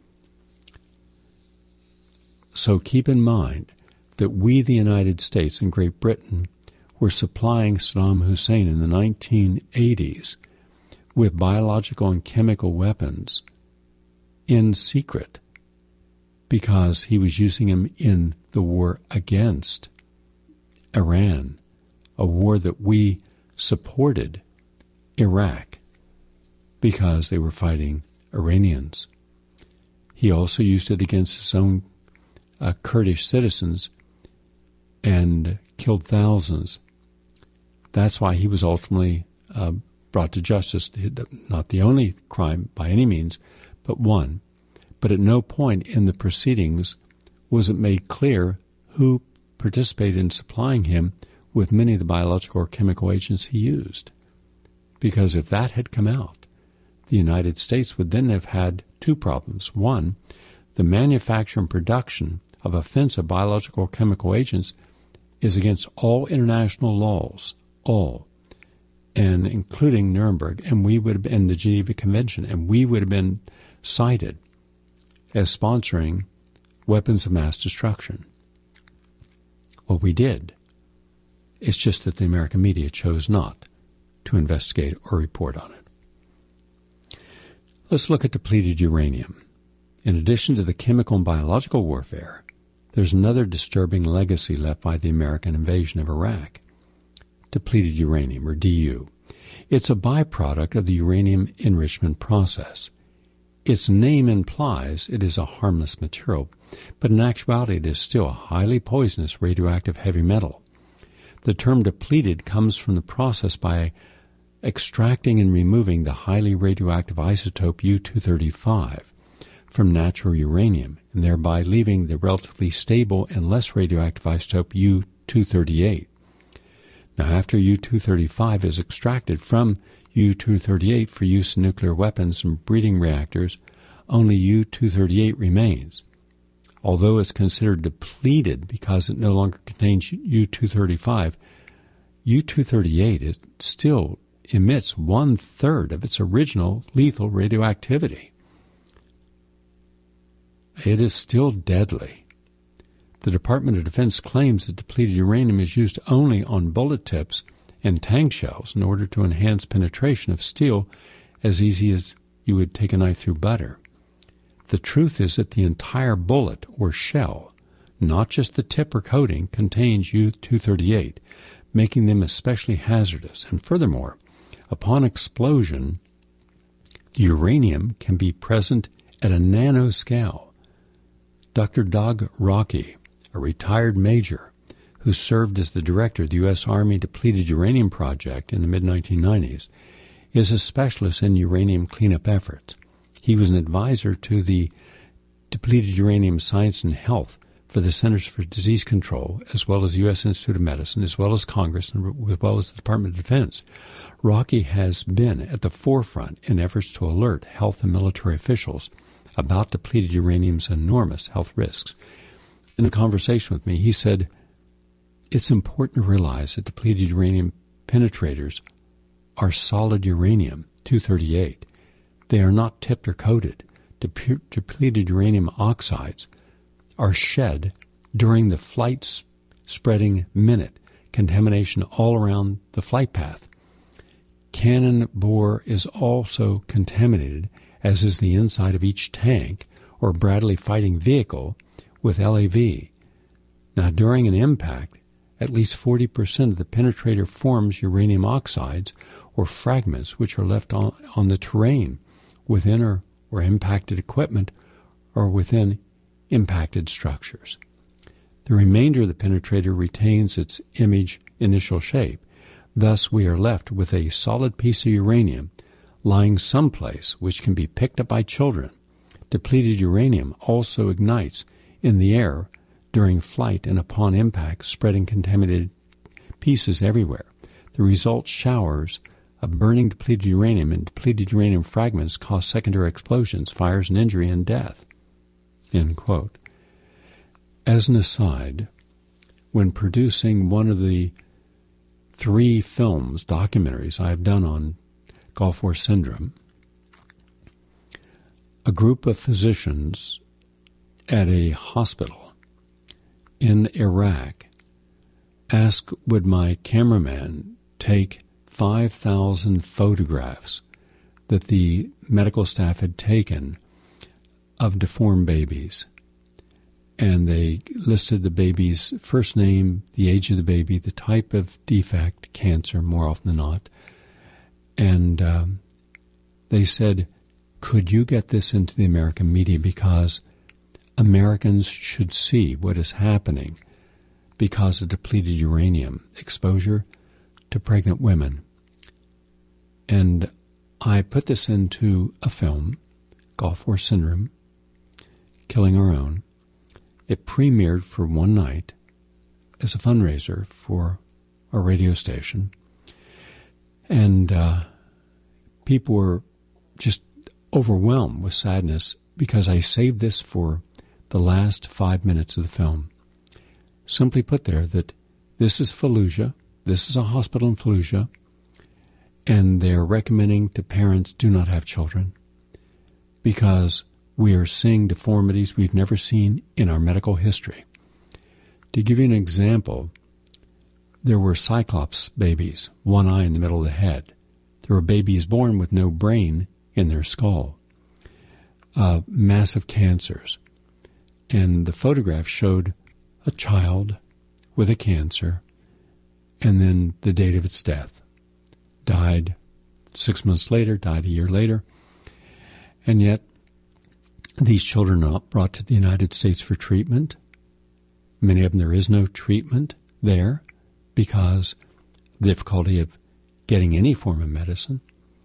So keep in mind that we, the United States and Great Britain, were supplying Saddam Hussein in the nineteen eighties with biological and chemical weapons in secret because he was using them in the war against Iran, a war that we supported Iraq because they were fighting Iranians. He also used it against his own uh, Kurdish citizens and killed thousands. That's why he was ultimately uh, brought to justice. Not the only crime by any means, but one. But at no point in the proceedings was it made clear who participated in supplying him with many of the biological or chemical agents he used. Because if that had come out, the United States would then have had two problems. One, the manufacture and production of offensive biological or chemical agents is against all international laws, all, and including Nuremberg, and we would have been the Geneva Convention, and we would have been cited as sponsoring weapons of mass destruction. Well, we did. It's just that the American media chose not to investigate or report on it. Let's look at depleted uranium. In addition to the chemical and biological warfare, there's another disturbing legacy left by the American invasion of Iraq. Depleted uranium, or D U. It's a byproduct of the uranium enrichment process. Its name implies it is a harmless material, but in actuality it is still a highly poisonous radioactive heavy metal. The term depleted comes from the process by extracting and removing the highly radioactive isotope U two thirty-five from natural uranium, and thereby leaving the relatively stable and less radioactive isotope U two thirty-eight. Now, after U two thirty-five is extracted from U two thirty-eight for use in nuclear weapons and breeding reactors, only U two thirty-eight remains. Although it's considered depleted because it no longer contains U two thirty-five, U two thirty-eight it still emits one-third of its original lethal radioactivity. It is still deadly. The Department of Defense claims that depleted uranium is used only on bullet tips and tank shells in order to enhance penetration of steel as easy as you would take a knife through butter. The truth is that the entire bullet or shell, not just the tip or coating, contains U two thirty-eight, making them especially hazardous. And furthermore, upon explosion, uranium can be present at a nanoscale. Doctor Doug Rockey, a retired major who served as the director of the U S Army Depleted Uranium Project in the mid nineteen nineties, is a specialist in uranium cleanup efforts. He was an advisor to the Depleted Uranium Science and Health for the Centers for Disease Control, as well as the U S Institute of Medicine, as well as Congress, and as well as the Department of Defense. Rockey has been at the forefront in efforts to alert health and military officials about depleted uranium's enormous health risks. In a conversation with me, he said, "It's important to realize that depleted uranium penetrators are solid uranium two thirty-eight. They are not tipped or coated. Dep- depleted uranium oxides are shed during the flight sp- spreading minute, contamination all around the flight path. Cannon bore is also contaminated, as is the inside of each tank or Bradley fighting vehicle with L A V. Now, during an impact, at least forty percent of the penetrator forms uranium oxides or fragments which are left on, on the terrain within or, or impacted equipment or within impacted structures. The remainder of the penetrator retains its image initial shape. Thus, we are left with a solid piece of uranium lying someplace which can be picked up by children. Depleted uranium also ignites in the air during flight and upon impact, spreading contaminated pieces everywhere. The result showers of burning depleted uranium and depleted uranium fragments cause secondary explosions, fires, and injury and death." End quote. As an aside, when producing one of the three films, documentaries I have done on Gulf War syndrome, a group of physicians at a hospital in Iraq asked would my cameraman take five thousand photographs that the medical staff had taken of deformed babies. And they listed the baby's first name, the age of the baby, the type of defect, cancer more often than not. And um, they said, could you get this into the American media, because Americans should see what is happening because of depleted uranium exposure to pregnant women. And I put this into a film, Gulf War Syndrome, Killing Our Own. It premiered for one night as a fundraiser for a radio station. And uh, people were just overwhelmed with sadness because I saved this for the last five minutes of the film. Simply put there that this is Fallujah, this is a hospital in Fallujah, and they're recommending to parents do not have children because we are seeing deformities we've never seen in our medical history. To give you an example, there were cyclops babies, one eye in the middle of the head. There were babies born with no brain in their skull. uh, massive cancers. And the photograph showed a child with a cancer and then the date of its death. Died six months later, died a year later. And yet, these children are not brought to the United States for treatment. Many of them, there is no treatment there because the difficulty of getting any form of medicine.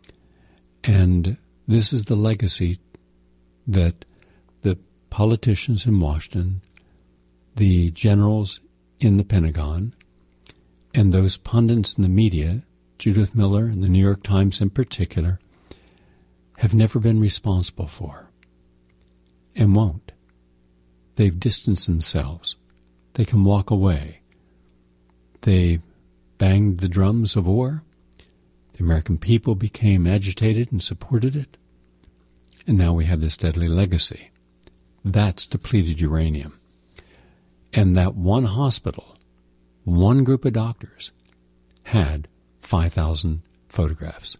And this is the legacy that the politicians in Washington, the generals in the Pentagon, and those pundits in the media, Judith Miller and the New York Times in particular, have never been responsible for and won't. They've distanced themselves. They can walk away. They banged the drums of war. The American people became agitated and supported it. And now we have this deadly legacy. That's depleted uranium. And that one hospital, one group of doctors, had five thousand photographs.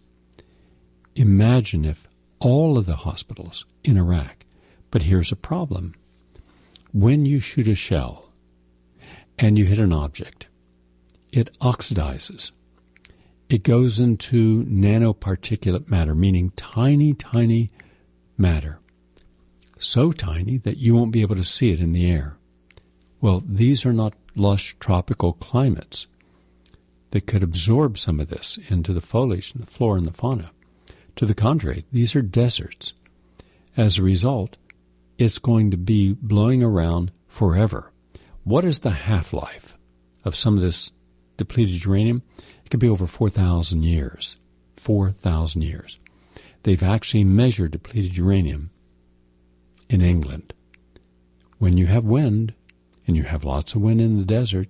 Imagine if all of the hospitals in Iraq, but here's a problem. When you shoot a shell and you hit an object, it oxidizes. It goes into nanoparticulate matter, meaning tiny, tiny matter. So tiny that you won't be able to see it in the air. Well, these are not lush tropical climates that could absorb some of this into the foliage and the flora and the fauna. To the contrary, these are deserts. As a result, it's going to be blowing around forever. What is the half-life of some of this depleted uranium? It could be over four thousand years. four thousand years. They've actually measured depleted uranium in England. When you have wind, and you have lots of wind in the desert,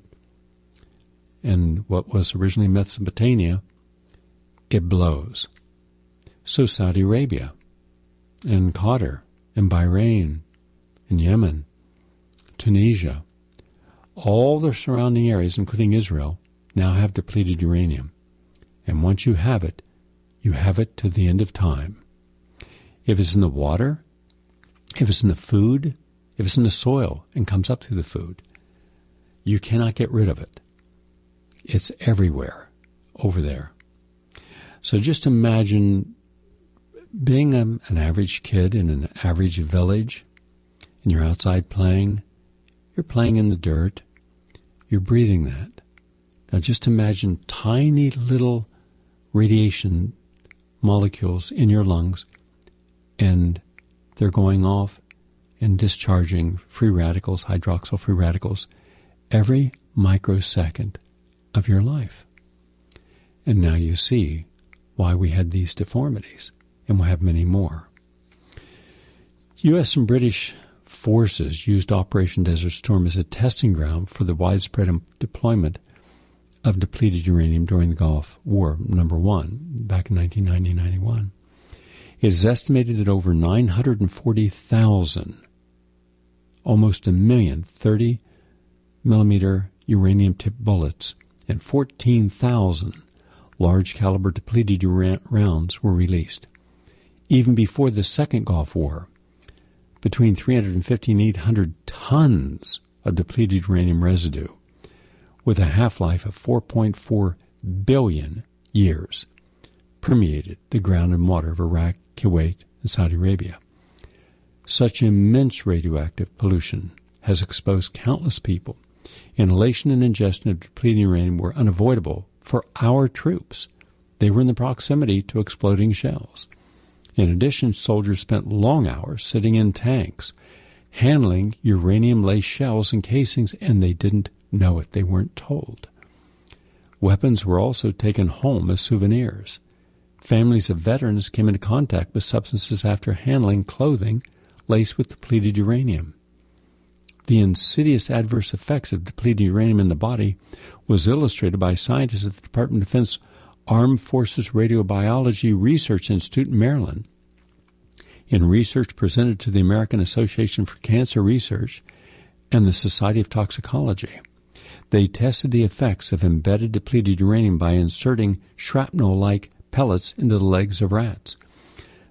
and what was originally Mesopotamia, it blows. So Saudi Arabia, and Qatar, and Bahrain, and Yemen, Tunisia, all the surrounding areas, including Israel, now have depleted uranium. And once you have it, you have it to the end of time. If it's in the water, if it's in the food, if it's in the soil and comes up through the food, you cannot get rid of it. It's everywhere over there. So just imagine being a, an average kid in an average village, and you're outside playing. You're playing in the dirt. You're breathing that. Now just imagine tiny little radiation molecules in your lungs, and they're going off and discharging free radicals, hydroxyl free radicals, every microsecond of your life. And now you see why we had these deformities, and we'll have many more. U S and British forces used Operation Desert Storm as a testing ground for the widespread deployment of depleted uranium during the Gulf War, number one, back in nineteen ninety to ninety-one. It is estimated that over nine hundred forty thousand, almost a million, thirty millimeter uranium-tipped bullets and fourteen thousand large-caliber depleted uranium rounds were released. Even before the Second Gulf War, between three hundred fifty and eight hundred tons of depleted uranium residue with a half-life of four point four billion years permeated the ground and water of Iraq, Kuwait, and Saudi Arabia. Such immense radioactive pollution has exposed countless people. Inhalation and ingestion of depleted uranium were unavoidable for our troops. They were in the proximity to exploding shells. In addition, soldiers spent long hours sitting in tanks, handling uranium-laced shells and casings, and they didn't know it. They weren't told. Weapons were also taken home as souvenirs. Families of veterans came into contact with substances after handling clothing laced with depleted uranium. The insidious adverse effects of depleted uranium in the body was illustrated by scientists at the Department of Defense Armed Forces Radiobiology Research Institute in Maryland. In research presented to the American Association for Cancer Research and the Society of Toxicology, they tested the effects of embedded depleted uranium by inserting shrapnel-like pellets into the legs of rats.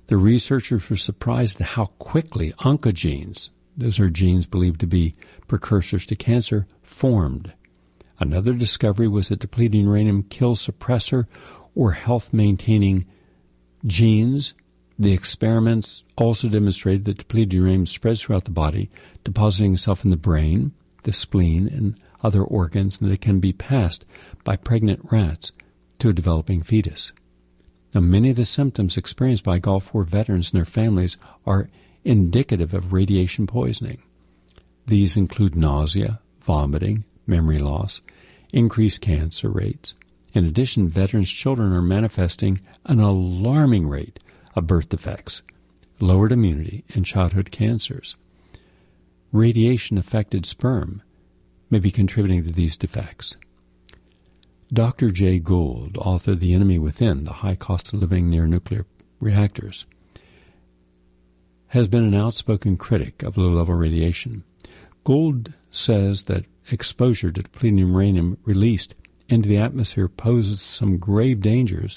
The researchers were surprised at how quickly oncogenes, those are genes believed to be precursors to cancer, formed. Another discovery was that depleted uranium kills suppressor or health-maintaining genes. The experiments also demonstrated that depleted uranium spreads throughout the body, depositing itself in the brain, the spleen, and other organs, and that it can be passed by pregnant rats to a developing fetus. Now, many of the symptoms experienced by Gulf War veterans and their families are indicative of radiation poisoning. These include nausea, vomiting, memory loss, increased cancer rates. In addition, veterans' children are manifesting an alarming rate of birth defects, lowered immunity, and childhood cancers. Radiation-affected sperm may be contributing to these defects. Doctor Jay Gould, author of The Enemy Within, The High Cost of Living Near Nuclear Reactors, has been an outspoken critic of low-level radiation. Gould says that exposure to depleted uranium released into the atmosphere poses some grave dangers.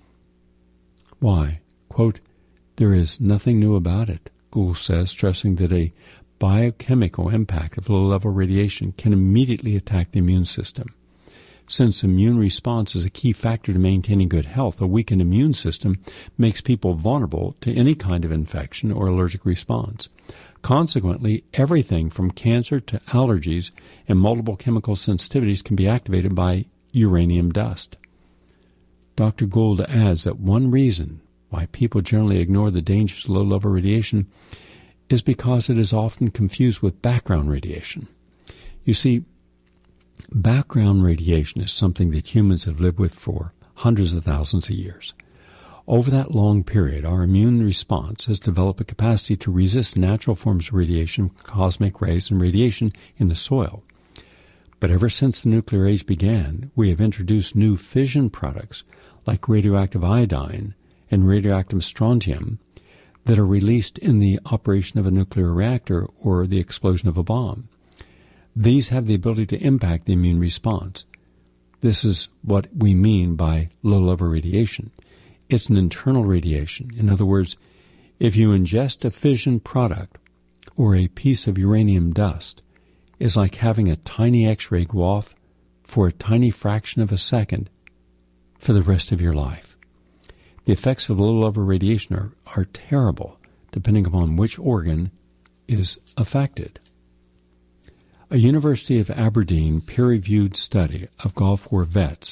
Why? Quote, "There is nothing new about it," Gould says, stressing that a biochemical impact of low-level radiation can immediately attack the immune system. Since immune response is a key factor to maintaining good health, a weakened immune system makes people vulnerable to any kind of infection or allergic response. Consequently, everything from cancer to allergies and multiple chemical sensitivities can be activated by uranium dust. Doctor Gould adds that one reason why people generally ignore the dangers of low-level radiation is because it is often confused with background radiation. You see, background radiation is something that humans have lived with for hundreds of thousands of years. Over that long period, our immune response has developed a capacity to resist natural forms of radiation, cosmic rays, and radiation in the soil. But ever since the nuclear age began, we have introduced new fission products like radioactive iodine and radioactive strontium that are released in the operation of a nuclear reactor or the explosion of a bomb. These have the ability to impact the immune response. This is what we mean by low-level radiation. It's an internal radiation. In other words, if you ingest a fission product or a piece of uranium dust, it's like having a tiny X-ray go off for a tiny fraction of a second for the rest of your life. The effects of low-level radiation are, are terrible, depending upon which organ is affected. A University of Aberdeen peer-reviewed study of Gulf War vets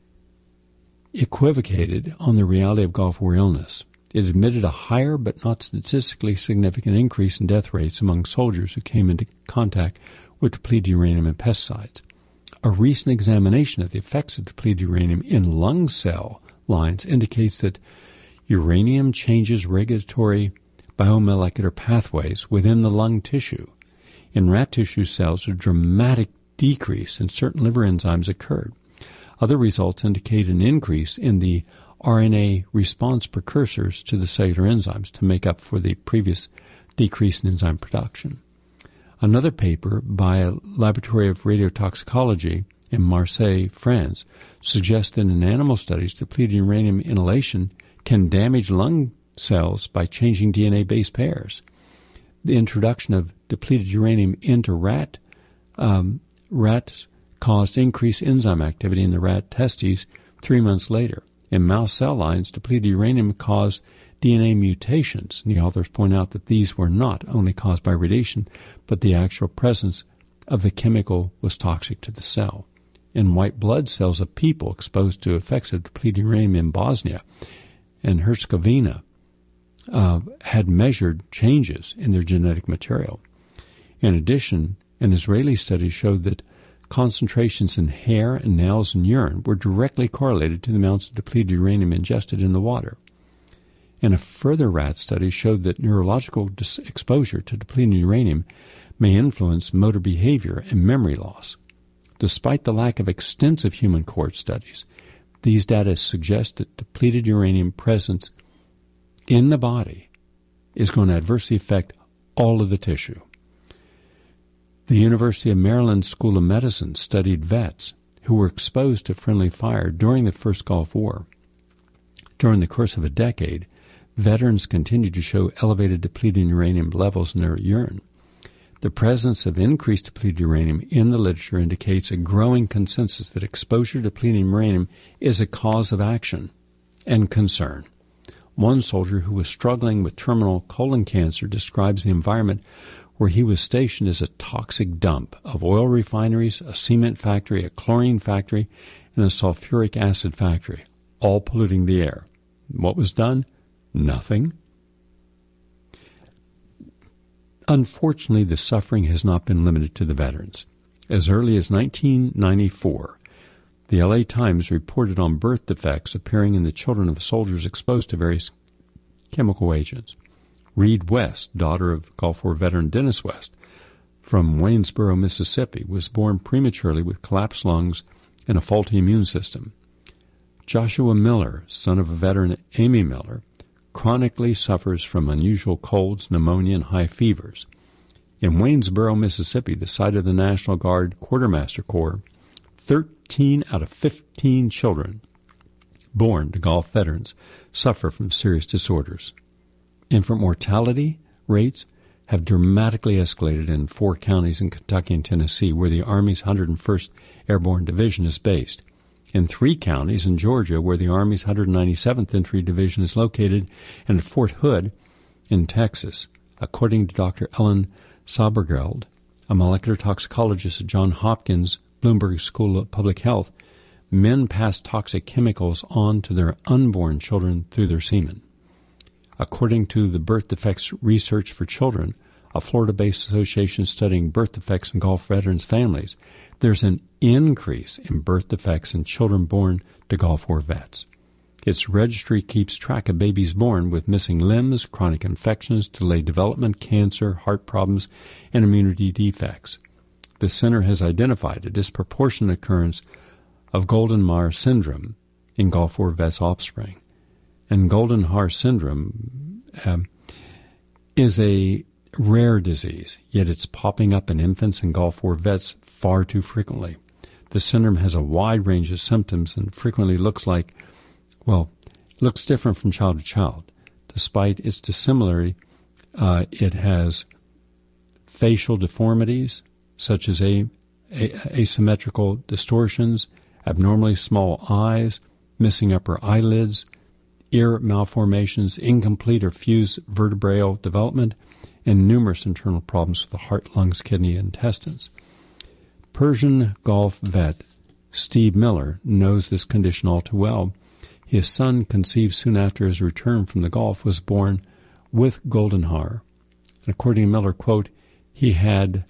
equivocated on the reality of Gulf War illness. It admitted a higher but not statistically significant increase in death rates among soldiers who came into contact with depleted uranium and pesticides. A recent examination of the effects of depleted uranium in lung cell lines indicates that uranium changes regulatory biomolecular pathways within the lung tissue. In rat tissue cells, a dramatic decrease in certain liver enzymes occurred. Other results indicate an increase in the R N A response precursors to the cellular enzymes to make up for the previous decrease in enzyme production. Another paper by a laboratory of radiotoxicology in Marseille, France, suggests that in animal studies, depleted uranium inhalation can damage lung cells by changing D N A base pairs. The introduction of depleted uranium into rat um, rats caused increased enzyme activity in the rat testes three months later. In mouse cell lines, depleted uranium caused D N A mutations, and the authors point out that these were not only caused by radiation, but the actual presence of the chemical was toxic to the cell. In white blood cells of people exposed to effects of depleted uranium in Bosnia and Herzegovina uh, had measured changes in their genetic material. In addition, an Israeli study showed that concentrations in hair and nails and urine were directly correlated to the amounts of depleted uranium ingested in the water. And a further rat study showed that neurological dis- exposure to depleted uranium may influence motor behavior and memory loss. Despite the lack of extensive human cohort studies, these data suggest that depleted uranium presence in the body is going to adversely affect all of the tissue. The University of Maryland School of Medicine studied vets who were exposed to friendly fire during the first Gulf War. During the course of a decade, veterans continue to show elevated depleted uranium levels in their urine. The presence of increased depleted uranium in the literature indicates a growing consensus that exposure to depleted uranium is a cause of action and concern. One soldier who was struggling with terminal colon cancer describes the environment where he was stationed as a toxic dump of oil refineries, a cement factory, a chlorine factory, and a sulfuric acid factory, all polluting the air. What was done? Nothing. Unfortunately, the suffering has not been limited to the veterans. As early as nineteen ninety-four, the L A Times reported on birth defects appearing in the children of soldiers exposed to various chemical agents. Reed West, daughter of Gulf War veteran Dennis West, from Waynesboro, Mississippi, was born prematurely with collapsed lungs and a faulty immune system. Joshua Miller, son of a veteran Amy Miller, chronically suffers from unusual colds, pneumonia, and high fevers. In Waynesboro, Mississippi, the site of the National Guard Quartermaster Corps, thirteen out of fifteen children born to Gulf veterans suffer from serious disorders. Infant mortality rates have dramatically escalated in four counties in Kentucky and Tennessee, where the Army's one hundred first Airborne Division is based. In three counties in Georgia, where the Army's one hundred ninety-seventh Infantry Division is located, and at Fort Hood in Texas. According to Doctor Ellen Sobergeld, a molecular toxicologist at Johns Hopkins Bloomberg School of Public Health, men pass toxic chemicals on to their unborn children through their semen. According to the Birth Defects Research for Children, a Florida-based association studying birth defects in Gulf veterans' families, there's an increase in birth defects in children born to Gulf War vets. Its registry keeps track of babies born with missing limbs, chronic infections, delayed development, cancer, heart problems, and immunity defects. The center has identified a disproportionate occurrence of Goldenhar syndrome in Gulf War vets' offspring. And Goldenhar syndrome um, is a rare disease, yet it's popping up in infants and Gulf War vets far too frequently. The syndrome has a wide range of symptoms and frequently looks like, well, looks different from child to child. Despite its dissimilarity, uh, it has facial deformities, such as a, a, asymmetrical distortions, abnormally small eyes, missing upper eyelids, ear malformations, incomplete or fused vertebral development, and numerous internal problems with the heart, lungs, kidney, and intestines. Persian Gulf vet Steve Miller knows this condition all too well. His son, conceived soon after his return from the Gulf, was born with Goldenhar. And according to Miller, quote, he had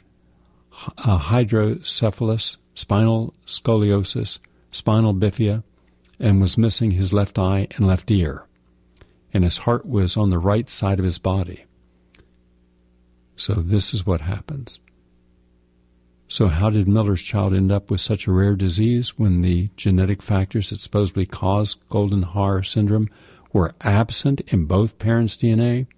a hydrocephalus, spinal scoliosis, spinal bifida, and was missing his left eye and left ear. And his heart was on the right side of his body. So this is what happens. So how did Miller's child end up with such a rare disease when the genetic factors that supposedly cause Goldenhar syndrome were absent in both parents' D N A?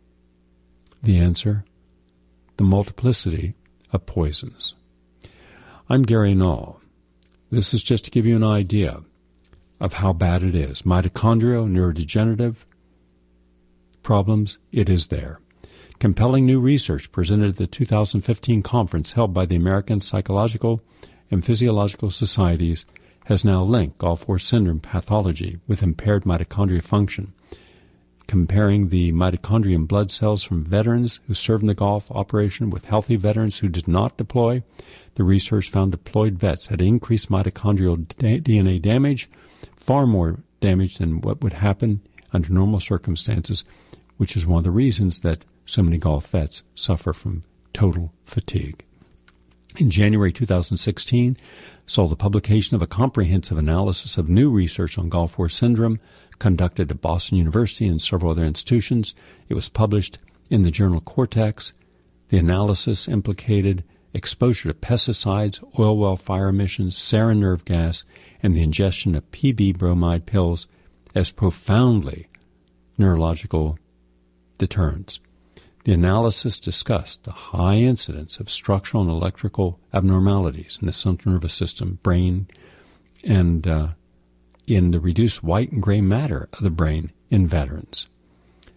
The answer, the multiplicity of poisons. I'm Gary Null. This is just to give you an idea of how bad it is. Mitochondrial, neurodegenerative problems, it is there. Compelling new research presented at the two thousand fifteen conference held by the American Psychological and Physiological Societies has now linked Gulf War syndrome pathology with impaired mitochondria function. Comparing the mitochondrial blood cells from veterans who served in the Gulf operation with healthy veterans who did not deploy, the research found deployed vets had increased mitochondrial D N A damage, far more damage than what would happen under normal circumstances, which is one of the reasons that so many Gulf vets suffer from total fatigue. In January two thousand sixteen, saw the publication of a comprehensive analysis of new research on Gulf War syndrome conducted at Boston University and several other institutions. It was published in the journal Cortex. The analysis implicated exposure to pesticides, oil well fire emissions, sarin nerve gas, and the ingestion of P B bromide pills as profoundly neurological deterrents. The analysis discussed the high incidence of structural and electrical abnormalities in the central nervous system, brain, and uh, in the reduced white and gray matter of the brain in veterans.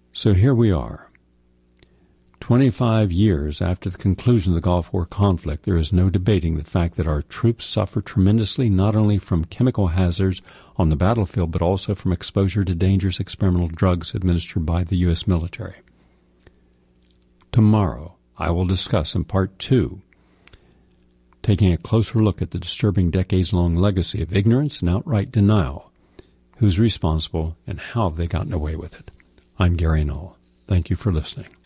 So here we are. twenty-five years after the conclusion of the Gulf War conflict, there is no debating the fact that our troops suffer tremendously not only from chemical hazards on the battlefield, but also from exposure to dangerous experimental drugs administered by the U S military. Tomorrow, I will discuss in part two, taking a closer look at the disturbing decades-long legacy of ignorance and outright denial, who's responsible and how they've gotten away with it. I'm Gary Null. Thank you for listening.